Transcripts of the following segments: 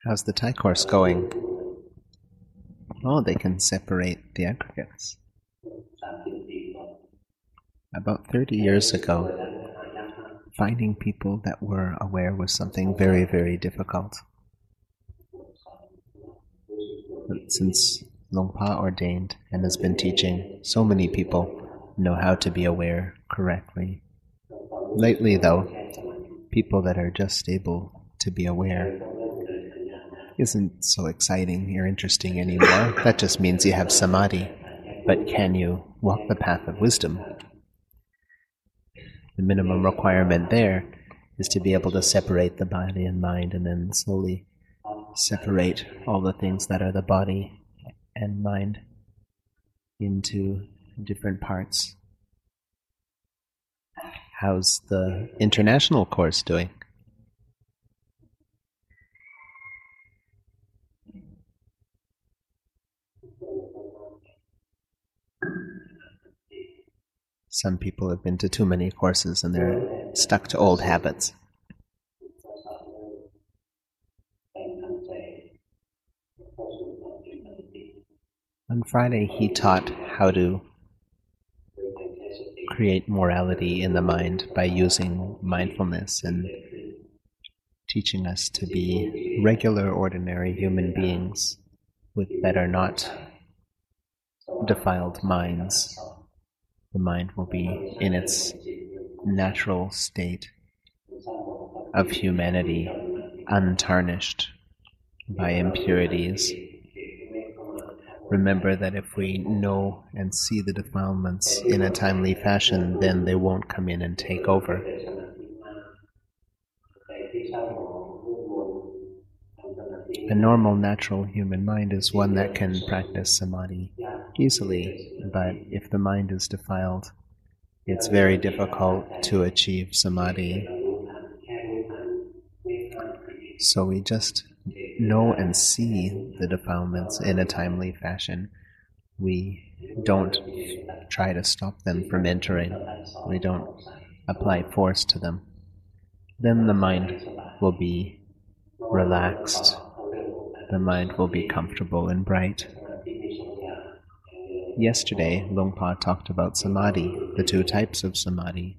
How's the Thai course going? Oh, they can separate the aggregates. About 30 years ago, finding people that were aware was something very, very difficult. But since Luang Pa ordained and has been teaching, so many people know how to be aware correctly. Lately, though, people that are just able to be aware isn't so exciting or interesting anymore. That just means you have samadhi. But can you walk the path of wisdom? The minimum requirement there is to be able to separate the body and mind and then slowly separate all the things that are the body and mind into different parts. How's the international course doing? Some people have been to too many courses and they're stuck to old habits. On Friday, he taught how to create morality in the mind by using mindfulness and teaching us to be regular, ordinary human beings that are not defiled minds. The mind will be in its natural state of humanity, untarnished by impurities. Remember that if we know and see the defilements in a timely fashion, then they won't come in and take over. A normal, natural human mind is one that can practice samadhi easily, but if the mind is defiled, it's very difficult to achieve samadhi. So we just know and see the defilements in a timely fashion. We don't try to stop them from entering. We don't apply force to them. Then the mind will be relaxed. The mind will be comfortable and bright. Yesterday, Luang Pa talked about samadhi, the two types of samadhi.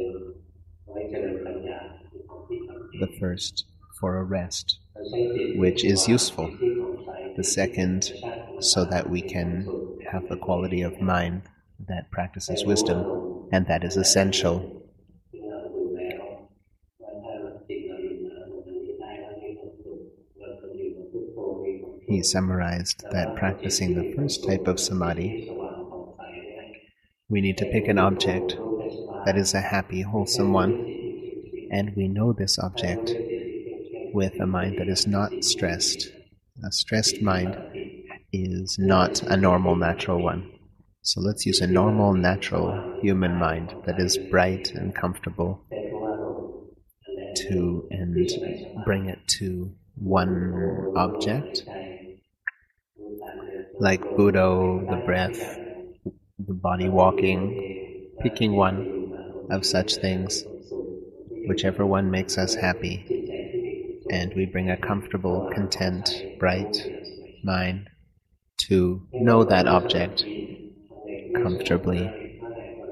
The first, for a rest, which is useful. The second, so that we can have the quality of mind that practices wisdom, and that is essential. He summarized that practicing the first type of samadhi, we need to pick an object that is a happy, wholesome one, and we know this object with a mind that is not stressed. A stressed mind is not a normal, natural one. So let's use a normal, natural human mind that is bright and comfortable and bring it to one object, like Buddha, the breath, the body walking, picking one of such things, whichever one makes us happy, and we bring a comfortable, content, bright mind to know that object comfortably.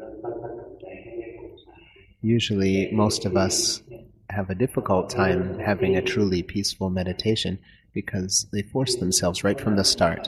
Usually, most of us have a difficult time having a truly peaceful meditation because they force themselves right from the start.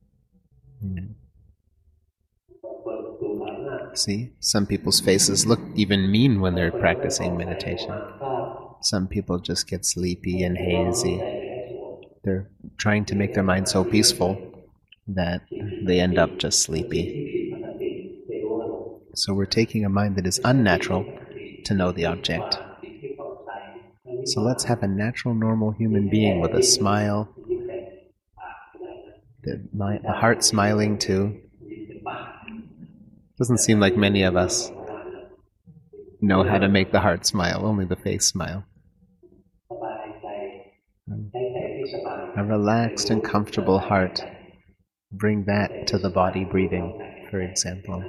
See, some people's faces look even mean when they're practicing meditation. Some people just get sleepy and hazy. They're trying to make their mind so peaceful that they end up just sleepy. So we're taking a mind that is unnatural to know the object. So let's have a natural, normal human being with a smile, the heart smiling too. Doesn't seem like many of us know how to make the heart smile, only the face smile. A relaxed and comfortable heart, bring that to the body breathing, for example.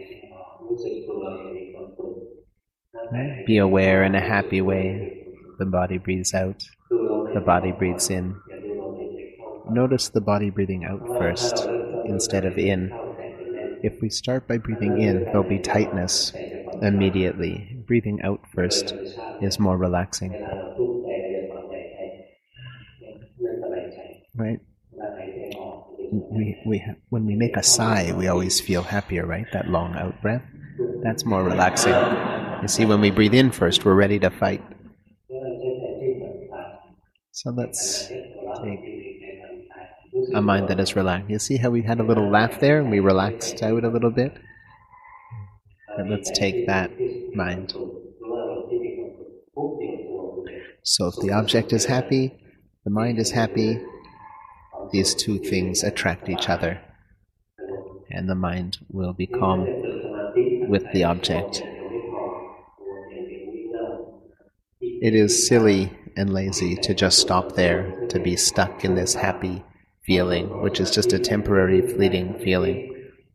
Be aware in a happy way. The body breathes out, the body breathes in. notice the body breathing out first instead of in. If we start by breathing in, there'll be tightness immediately. Breathing out first is more relaxing. Right? When we make a sigh, we always feel happier, right? That long out breath. That's more relaxing. You see, when we breathe in first, we're ready to fight. So let's take a mind that is relaxed. You see how we had a little laugh there and we relaxed out a little bit? And let's take that mind. So if the object is happy, the mind is happy, these two things attract each other, and the mind will be calm with the object. It is silly and lazy to just stop there, to be stuck in this happy feeling, which is just a temporary, fleeting feeling.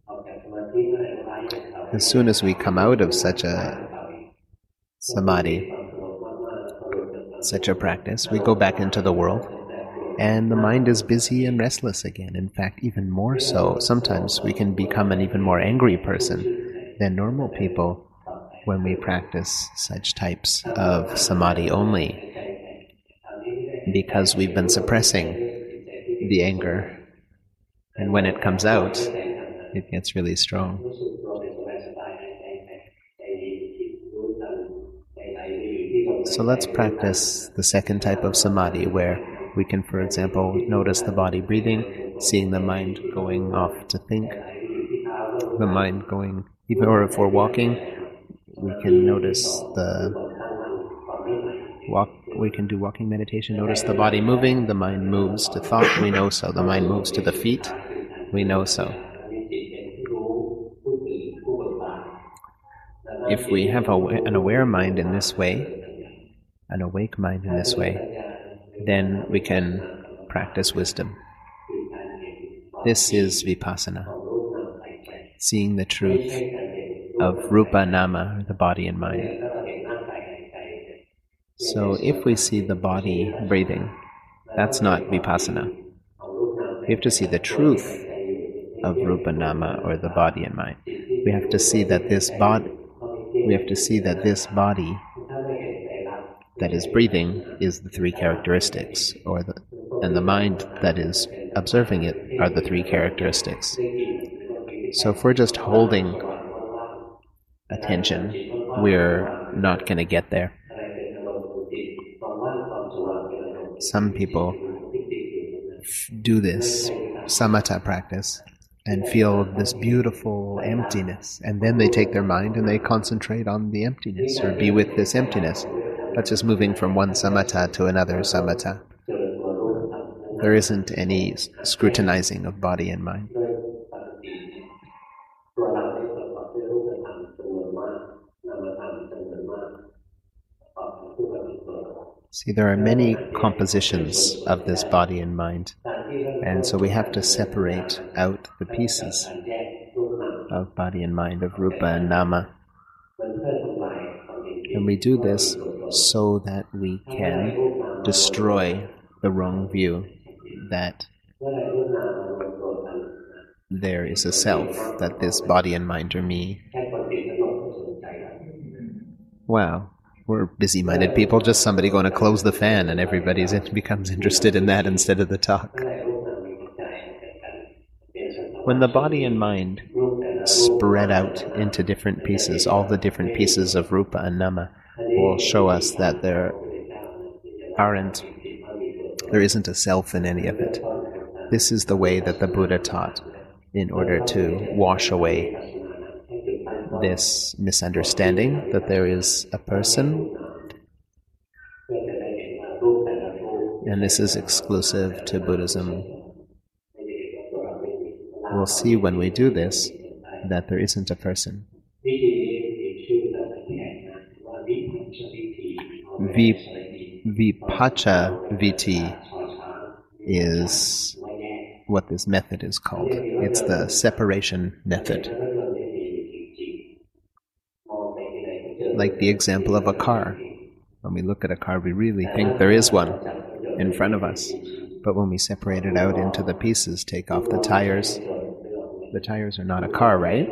As soon as we come out of such a samadhi, such a practice, we go back into the world, and the mind is busy and restless again. In fact, even more so. Sometimes we can become an even more angry person than normal people when we practice such types of samadhi only, because we've been suppressing the anger. And when it comes out, it gets really strong. So let's practice the second type of samadhi, where we can, for example, notice the body breathing, seeing the mind going off to think, the mind going, even or if we're walking, we can notice we can do walking meditation, notice the body moving, the mind moves to thought, we know so. The mind moves to the feet, we know so. If we have an aware mind in this way, an awake mind in this way, then we can practice wisdom. This is vipassana, seeing the truth of rupa nama, the body and mind. So if we see the body breathing, that's not vipassana. We have to see the truth of rupa nama, or the body and mind. We have to see that this body that is breathing is the three characteristics, and the mind that is observing it are the three characteristics. So if we're just holding attention, we're not going to get there. Some people do this samatha practice and feel this beautiful emptiness, and then they take their mind and they concentrate on the emptiness, or be with this emptiness. That's just moving from one samatha to another samatha. There isn't any scrutinizing of body and mind. See, there are many compositions of this body and mind, and so we have to separate out the pieces of body and mind, of rupa and nama. And we do this so that we can destroy the wrong view that there is a self, that this body and mind are me. Wow, we're busy-minded people, just somebody going to close the fan and everybody becomes interested in that instead of the talk. When the body and mind spread out into different pieces, all the different pieces of rupa and nama will show us that there isn't a self in any of it. This is the way that the Buddha taught in order to wash away this misunderstanding that there is a person, and this is exclusive to Buddhism. We'll see when we do this that there isn't a person. Vipacha viti is what this method is called. It's the separation method. Like the example of a car. When we look at a car, we really think there is one in front of us. But when we separate it out into the pieces, take off the tires are not a car, right?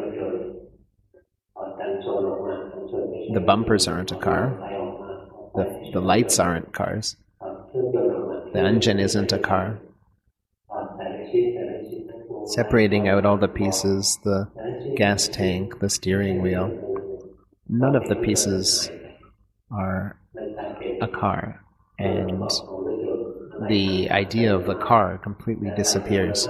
The bumpers aren't a car. The lights aren't cars. The engine isn't a car. Separating out all the pieces, the gas tank, the steering wheel, none of the pieces are a car, and the idea of the car completely disappears.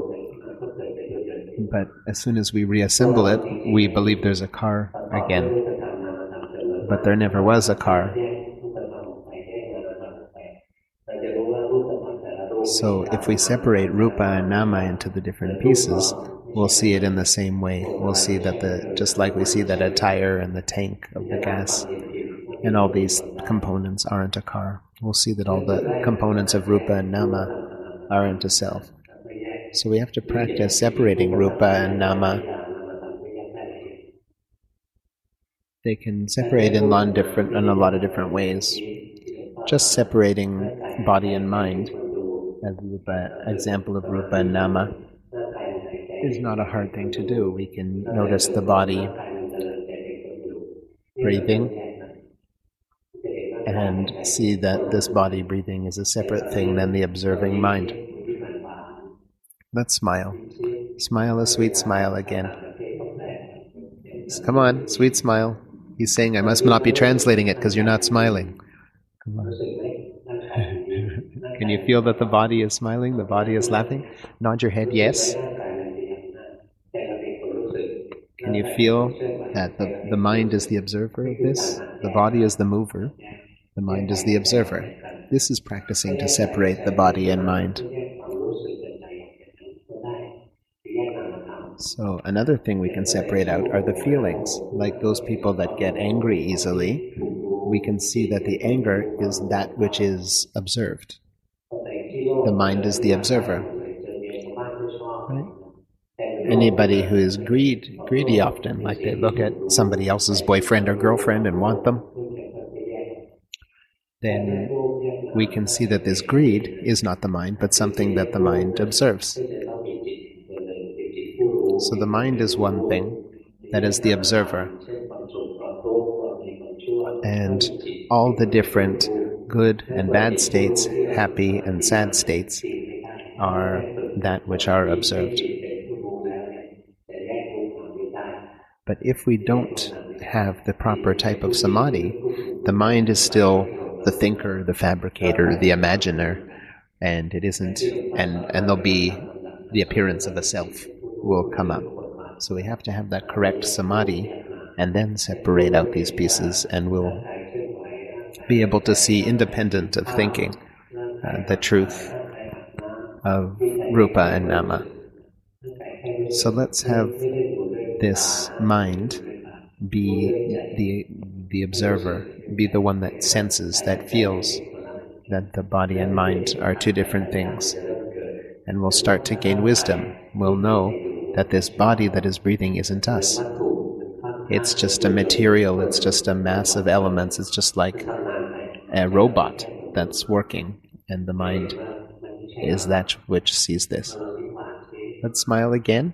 But as soon as we reassemble it, we believe there's a car again. But there never was a car. So if we separate Rupa and Nama into the different pieces, we'll see it in the same way. We'll see that just like we see that a tire and the tank of the gas and all these components aren't a car. We'll see that all the components of Rupa and Nama aren't a self. So we have to practice separating Rupa and Nama. They can separate in a lot of different ways. Just separating body and mind, as Rupa, example of Rupa and Nama, is not a hard thing to do. We can notice the body breathing and see that this body breathing is a separate thing than the observing mind. Let's smile. Smile a sweet smile again. Come on, sweet smile. He's saying I must not be translating it because you're not smiling. Come on. Can you feel that the body is smiling? The body is laughing? Nod your head, yes. Can you feel that the mind is the observer of this? The body is the mover. The mind is the observer. This is practicing to separate the body and mind. So another thing we can separate out are the feelings. Like those people that get angry easily, we can see that the anger is that which is observed. The mind is the observer. Right? Anybody who is greedy often, like they look at somebody else's boyfriend or girlfriend and want them, then we can see that this greed is not the mind, but something that the mind observes. So the mind is one thing, that is the observer. And all the different good and bad states, happy and sad states, are that which are observed. But if we don't have the proper type of samadhi, the mind is still the thinker, the fabricator, the imaginer, and it isn't, and there'll be the appearance of a self will come up. So we have to have that correct samadhi and then separate out these pieces, and we'll be able to see, independent of thinking, the truth of Rupa and Nama. So let's have this mind be the observer, be the one that senses, that feels that the body and mind are two different things. And we'll start to gain wisdom. We'll know that this body that is breathing isn't us. It's just a material, it's just a mass of elements, it's just like a robot that's working, and the mind is that which sees this. Let's smile again.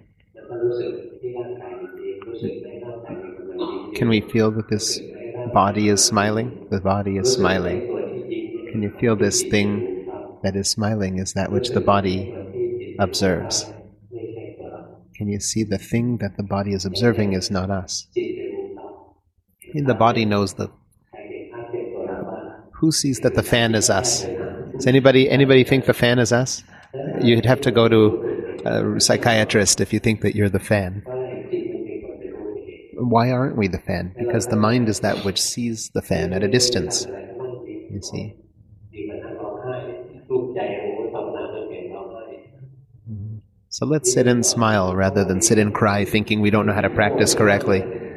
Can we feel that this body is smiling? The body is smiling. Can you feel this thing that is smiling is that which the body observes? Can you see the thing that the body is observing is not us? The body knows that. Who sees that the fan is us? Does anybody think the fan is us? You'd have to go to a psychiatrist if you think that you're the fan. Why aren't we the fan? Because the mind is that which sees the fan at a distance. You see? So let's sit and smile rather than sit and cry thinking we don't know how to practice correctly.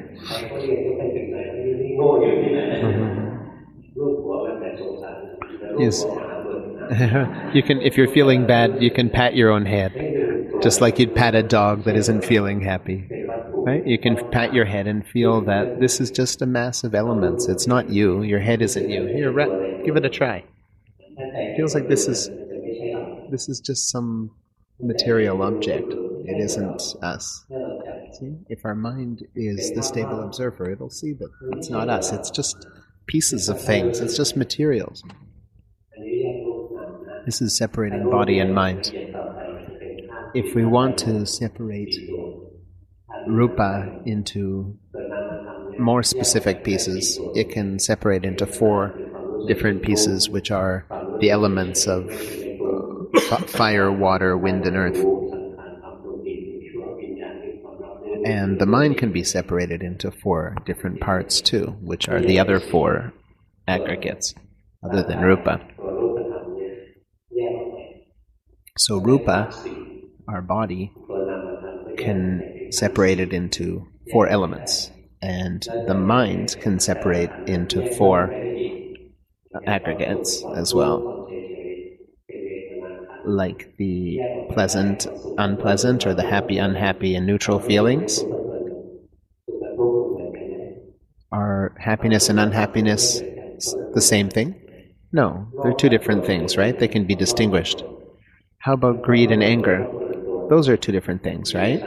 Yes. You can, if you're feeling bad, you can pat your own head, just like you'd pat a dog that isn't feeling happy. Right? You can pat your head and feel that this is just a mass of elements. It's not you. Your head isn't you. Here, give it a try. It feels like this is This is just some material object. It isn't us. See? If our mind is the stable observer, it'll see that it's not us. It's just pieces of things. It's just materials. This is separating body and mind. If we want to separate rupa into more specific pieces, it can separate into 4 different pieces, which are the elements of fire, water, wind, and earth. And the mind can be separated into 4 different parts too, which are the other 4 aggregates, other than rupa. So rupa, our body, can separate it into 4 elements, and the mind can separate into 4 aggregates as well, like the pleasant, unpleasant, or the happy, unhappy, and neutral feelings. Are happiness and unhappiness the same thing? No, they're 2 different things, right? They can be distinguished. How about greed and anger? Those are 2 different things, right?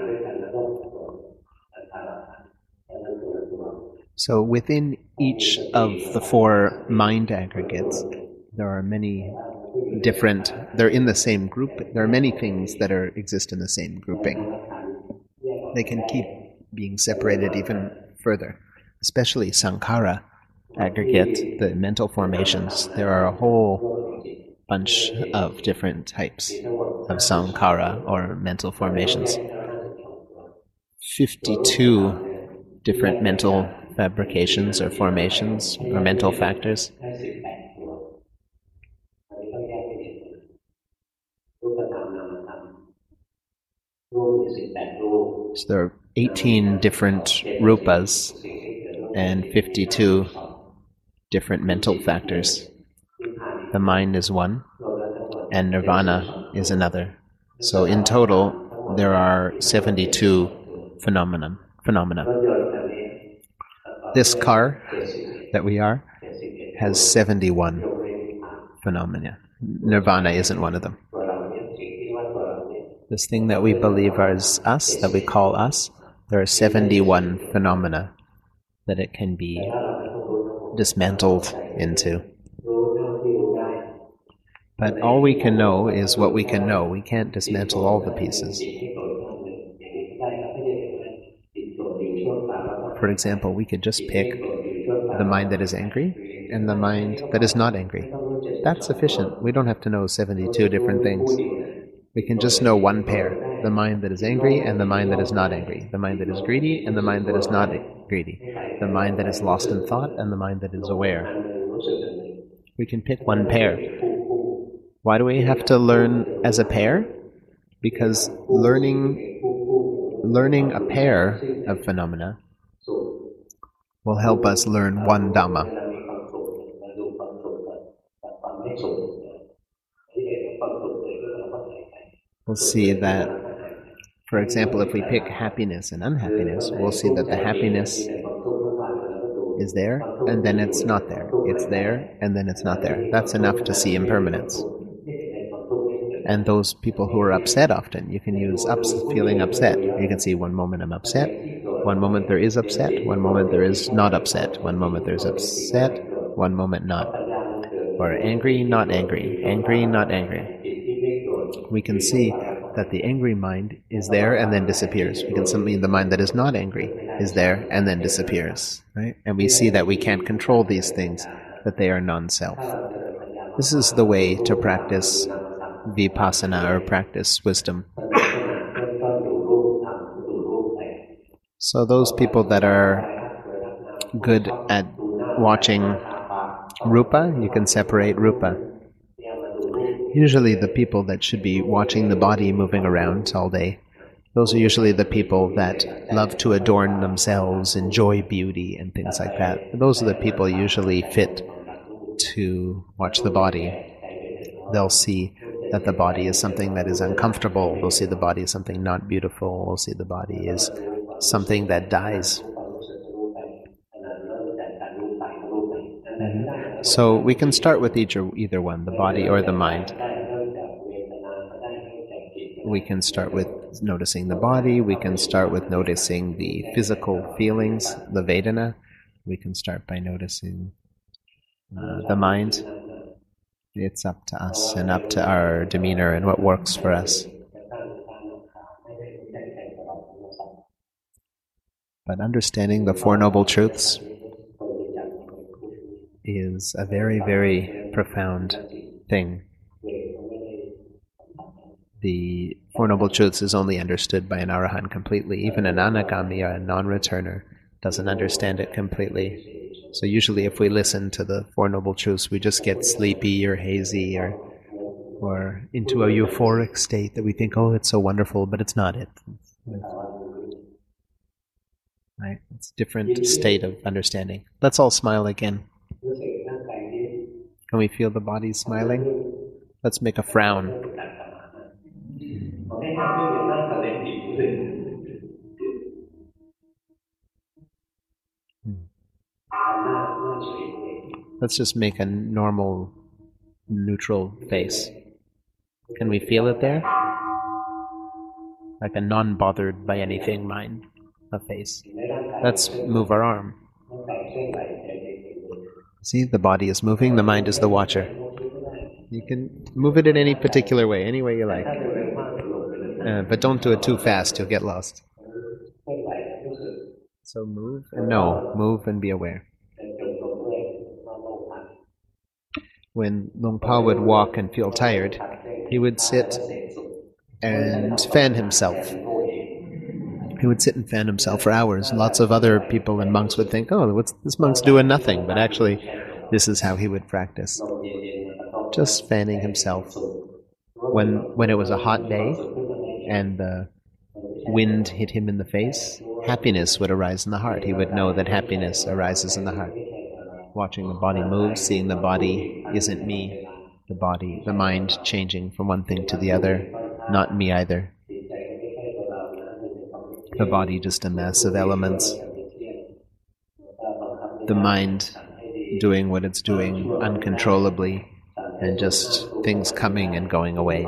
So within each of the 4 mind aggregates, there are many different, they're in the same group. There are many things that exist in the same grouping. They can keep being separated even further, especially sankhara aggregate, the mental formations. There are a whole bunch of different types of sankhara, or mental formations. 52 different mental fabrications or formations or mental factors. So there are 18 different rupas and 52 different mental factors. The mind is one, and nirvana is another. So in total, there are 72 phenomena. This car that we are has 71 phenomena. Nirvana isn't one of them. This thing that we believe is us, that we call us, there are 71 phenomena that it can be dismantled into. But all we can know is what we can know. We can't dismantle all the pieces. For example, we could just pick the mind that is angry and the mind that is not angry. That's sufficient. We don't have to know 72 different things. We can just know one pair, the mind that is angry and the mind that is not angry, the mind that is greedy and the mind that is not greedy, the mind that is lost in thought and the mind that is aware. We can pick one pair. Why do we have to learn as a pair? Because learning a pair of phenomena will help us learn one Dhamma. We'll see that, for example, if we pick happiness and unhappiness, we'll see that the happiness is there, and then it's not there. It's there, and then it's not there. That's enough to see impermanence. And those people who are upset often, you can use feeling upset. You can see one moment I'm upset, one moment there is upset, one moment there is not upset, one moment there's upset, one moment not. Or angry, not angry, angry, not angry. We can see that the angry mind is there and then disappears. We can see the mind that is not angry is there and then disappears. Right? And we see that we can't control these things, that they are non-self. This is the way to practice vipassana, or practice wisdom. So those people that are good at watching rupa, you can separate rupa. Usually the people that should be watching the body moving around all day, those are usually the people that love to adorn themselves, enjoy beauty and things like that. Those are the people usually fit to watch the body. They'll see that the body is something that is uncomfortable. They'll see the body as something not beautiful. They'll see the body as something that dies. So we can start with either one, the body or the mind. We can start with noticing the body. We can start with noticing the physical feelings, the Vedana. We can start by noticing the mind. It's up to us and up to our demeanor and what works for us. But understanding the Four Noble Truths is a very, very profound thing. The Four Noble Truths is only understood by an Arahant completely. Even an Anagami, a non-returner, doesn't understand it completely. So usually if we listen to the Four Noble Truths, we just get sleepy or hazy or into a euphoric state that we think, oh, it's so wonderful, but it's not it. Right? It's a different state of understanding. Let's all smile again. Can we feel the body smiling? Let's make a frown. Let's just make a normal, neutral face. Can we feel it there? Like a non-bothered by anything mind, a face. Let's move our arm. See, the body is moving, the mind is the watcher. You can move it in any particular way, any way you like. But don't do it too fast, you'll get lost. So move and know, move and be aware. When Luang Pa would walk and feel tired, he would sit and fan himself. He would sit and fan himself for hours. Lots of other people and monks would think, oh, this monk's doing nothing. But actually, this is how he would practice. Just fanning himself. When it was a hot day and the wind hit him in the face, happiness would arise in the heart. He would know that happiness arises in the heart. Watching the body move, seeing the body isn't me, the mind changing from one thing to the other, not me either. The body just a mass of elements. The mind doing what it's doing uncontrollably, and just things coming and going away.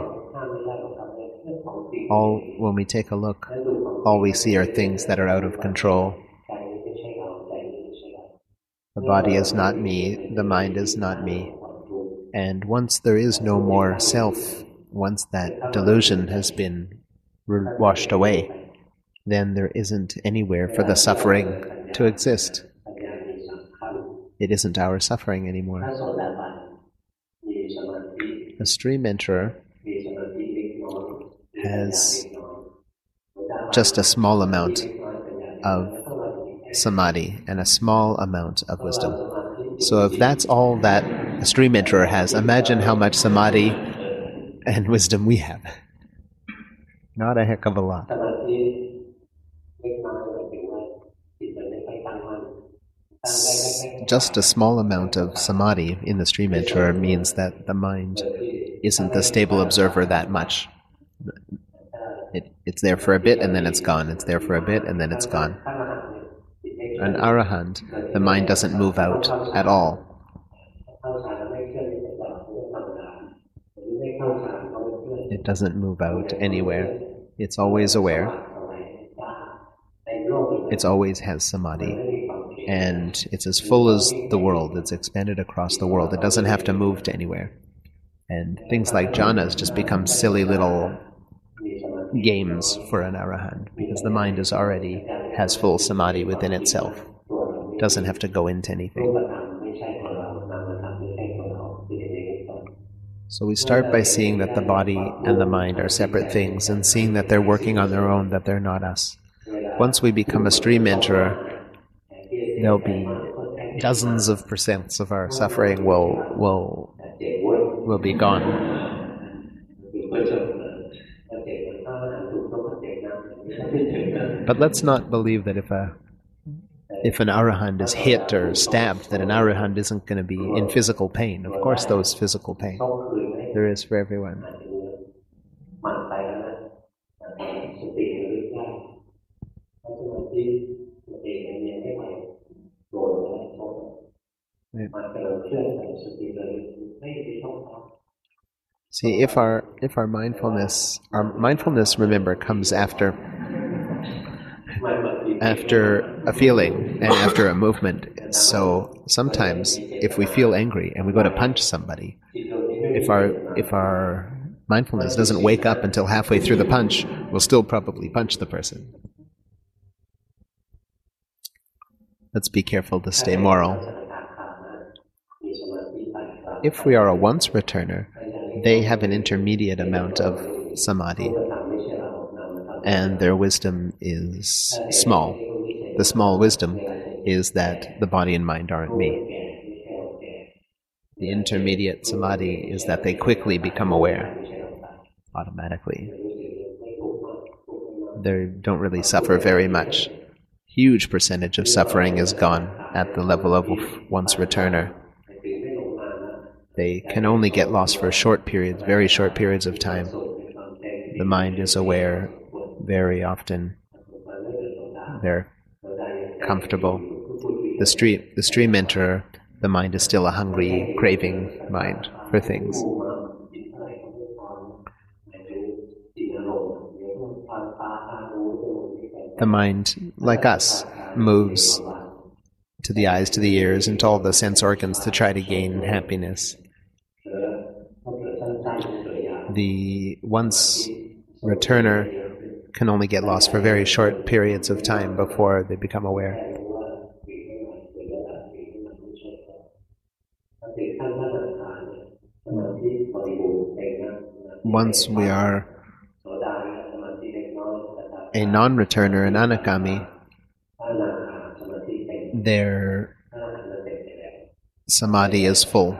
When we take a look, all we see are things that are out of control. The body is not me, the mind is not me. And once there is no more self, once that delusion has been washed away, then there isn't anywhere for the suffering to exist. It isn't our suffering anymore. A stream enterer has just a small amount of samadhi and a small amount of wisdom. So if that's all that a stream enterer has, imagine how much samadhi and wisdom we have. Not a heck of a lot. Just a small amount of samadhi in the stream enterer means that the mind isn't the stable observer that much. It's there for a bit and then it's gone. It's there for a bit and then it's gone. An arahant, the mind doesn't move out at all. It doesn't move out anywhere. It's always aware. It always has samadhi. And it's as full as the world. It's expanded across the world. It doesn't have to move to anywhere. And things like jhanas just become silly little games for an arahant, because the mind already has full samadhi within itself. It doesn't have to go into anything. So we start by seeing that the body and the mind are separate things, and seeing that they're working on their own, that they're not us. Once we become a stream enterer, there'll be dozens of percents of our suffering will be gone. But let's not believe that if an arahant is hit or stabbed, that an arahant isn't going to be in physical pain. Of course, there's physical pain. There is for everyone. See, if our mindfulness, remember, comes after a feeling and after a movement. So sometimes if we feel angry and we go to punch somebody, if our mindfulness doesn't wake up until halfway through the punch, we'll still probably punch the person. Let's be careful to stay moral. If we are a once returner, they have an intermediate amount of samadhi, and their wisdom is small. The small wisdom is that the body and mind aren't me. The intermediate samadhi is that they quickly become aware, automatically. They don't really suffer very much. Huge percentage of suffering is gone at the level of once returner. They can only get lost for short periods, very short periods of time. The mind is aware very often. They're comfortable. The stream enterer, the mind is still a hungry, craving mind for things. The mind, like us, moves to the eyes, to the ears, and to all the sense organs to try to gain happiness. The once returner can only get lost for very short periods of time before they become aware. Once we are a non-returner, an anagami, their samadhi is full,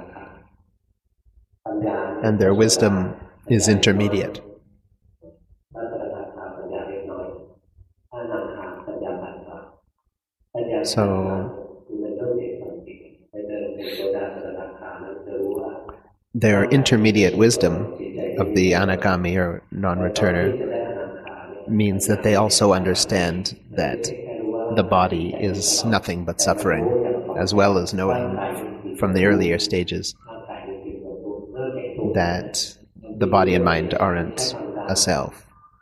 and their wisdom is intermediate. So their intermediate wisdom of the anagami or non-returner means that they also understand that the body is nothing but suffering, as well as knowing from the earlier stages that the body and mind aren't a self.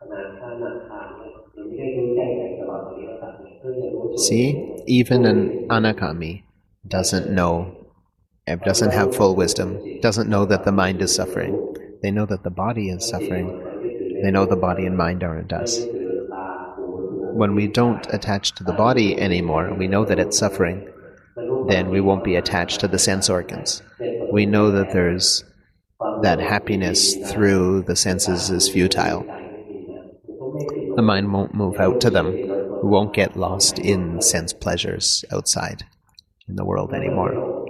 See, even an anagami doesn't have full wisdom, doesn't know that the mind is suffering. They know that the body is suffering. They know the body and mind aren't us. When we don't attach to the body anymore, we know that it's suffering, then we won't be attached to the sense organs. We know that that happiness through the senses is futile. The mind won't move out to them. We won't get lost in sense pleasures outside in the world anymore.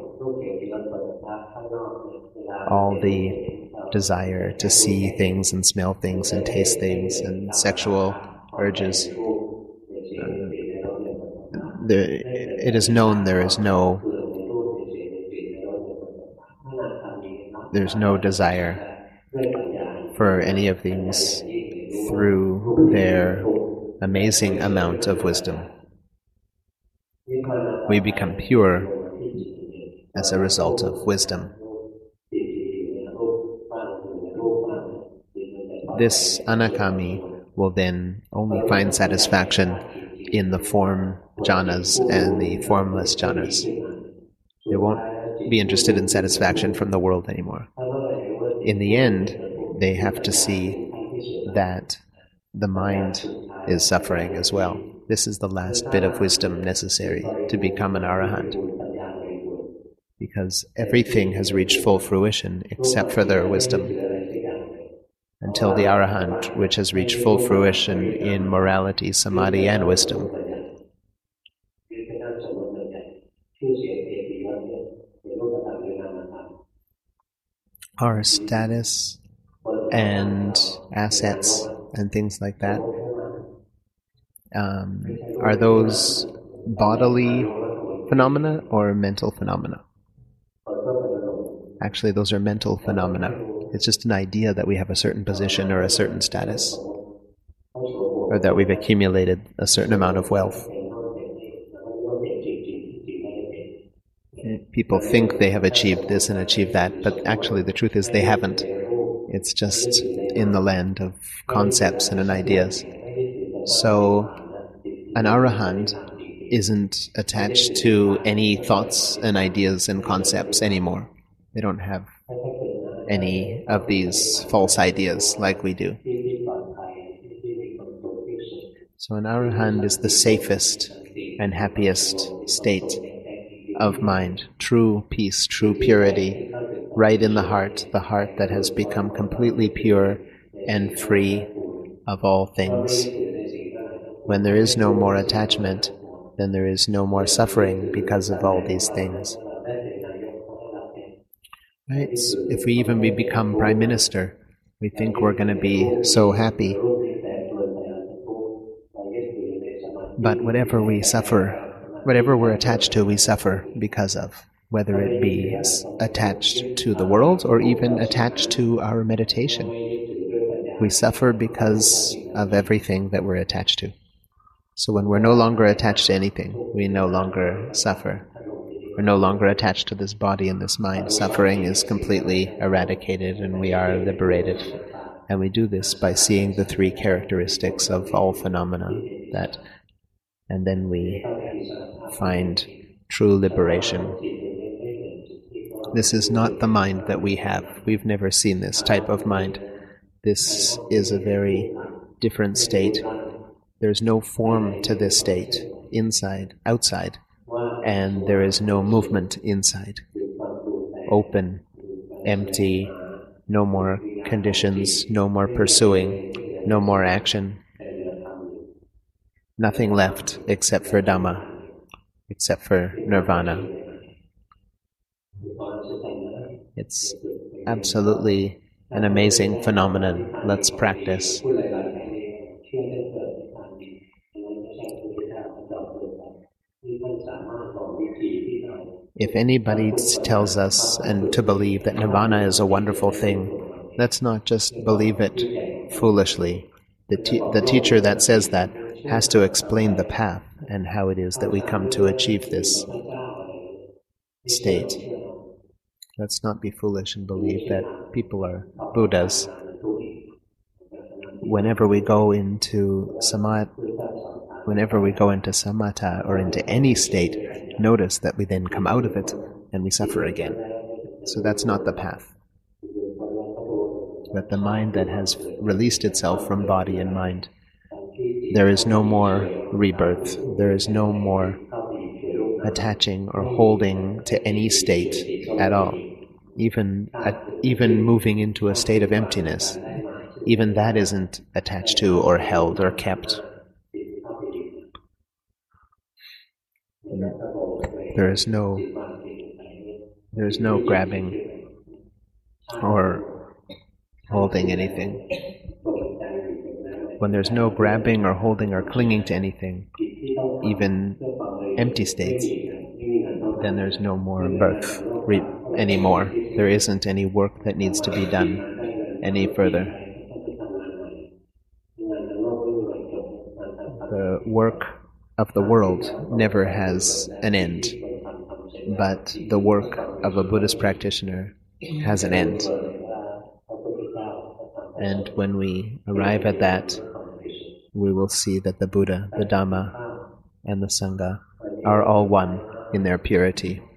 All the desire to see things and smell things and taste things and sexual urges, it is known there's no desire for any of these through their amazing amount of wisdom. We become pure as a result of wisdom. This anagami will then only find satisfaction in the form jhanas and the formless jhanas. They won't be interested in satisfaction from the world anymore. In the end, they have to see that the mind is suffering as well. This is the last bit of wisdom necessary to become an arahant, because everything has reached full fruition except for their wisdom. Until the arahant, which has reached full fruition in morality, samadhi, and wisdom. Our status and assets and things like that, are those bodily phenomena or mental phenomena? Actually, those are mental phenomena. It's just an idea that we have a certain position or a certain status, or that we've accumulated a certain amount of wealth. People think they have achieved this and achieved that, but actually the truth is they haven't. It's just in the land of concepts and ideas. So an arahant isn't attached to any thoughts and ideas and concepts anymore. They don't have any of these false ideas like we do. So an arahant is the safest and happiest state of mind. True peace, true purity, right in the heart that has become completely pure and free of all things. When there is no more attachment, then there is no more suffering because of all these things. Right? If we become Prime Minister, we think we're going to be so happy. But whatever we suffer, whatever we're attached to, we suffer because of. Whether it be attached to the world or even attached to our meditation. We suffer because of everything that we're attached to. So when we're no longer attached to anything, we no longer suffer. We're no longer attached to this body and this mind. Suffering is completely eradicated and we are liberated. And we do this by seeing the three characteristics of all phenomena. And then we find true liberation. This is not the mind that we have. We've never seen this type of mind. This is a very different state. There's no form to this state, inside, outside, and there is no movement inside. Open, empty, no more conditions, no more pursuing, no more action. Nothing left except for Dhamma, except for Nirvana. It's absolutely an amazing phenomenon. Let's practice. If anybody tells us and to believe that Nirvana is a wonderful thing, let's not just believe it foolishly. The teacher that says that has to explain the path and how it is that we come to achieve this state. Let's not be foolish and believe that people are Buddhas. Whenever we go into samatha or into any state, notice that we then come out of it and we suffer again. So that's not the path. But the mind that has released itself from body and mind, there is no more rebirth. There is no more attaching or holding to any state at all. Even moving into a state of emptiness, even that isn't attached to or held or kept. There is no grabbing or holding anything. When there's no grabbing or holding or clinging to anything, even empty states, then there's no more birth anymore. There isn't any work that needs to be done any further. The work of the world never has an end, but the work of a Buddhist practitioner has an end. And when we arrive at that, we will see that the Buddha, the Dhamma, and the Sangha are all one in their purity.